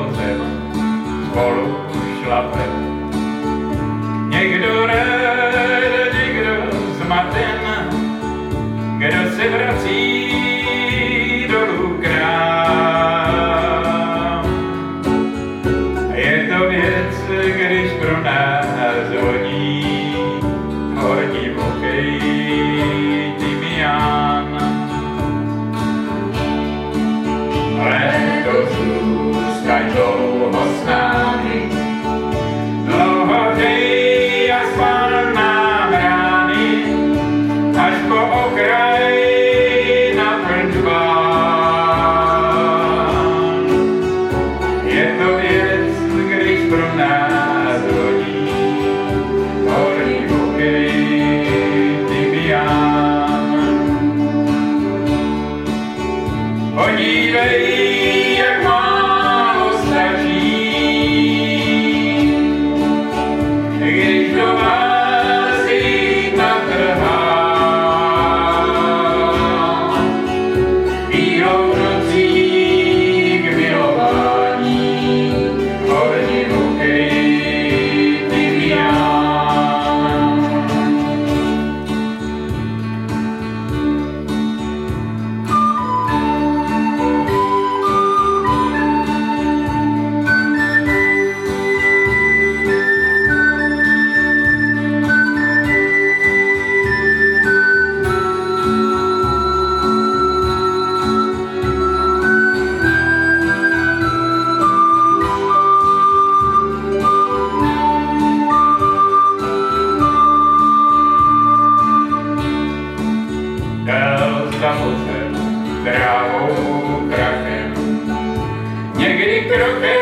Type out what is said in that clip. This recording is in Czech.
vozem spolu šlapem. Někdo rád, někdo zmaten, kdo se vrací dolů k nám. Je to věc, když pro nás zvoní horní vokej tymián. Léto zůstaň dlouho s námi, dlouho dej a spal nám rány, až po okraj naplň dván. Je to věc, když pro nás zvoní horní vokej tymián. Podívej, jak málo stačí, když do vás jít natrhám. Bílou nocí k milování, horní vokej tymián. Dal za vozem, trávou, krachem, někdy krokem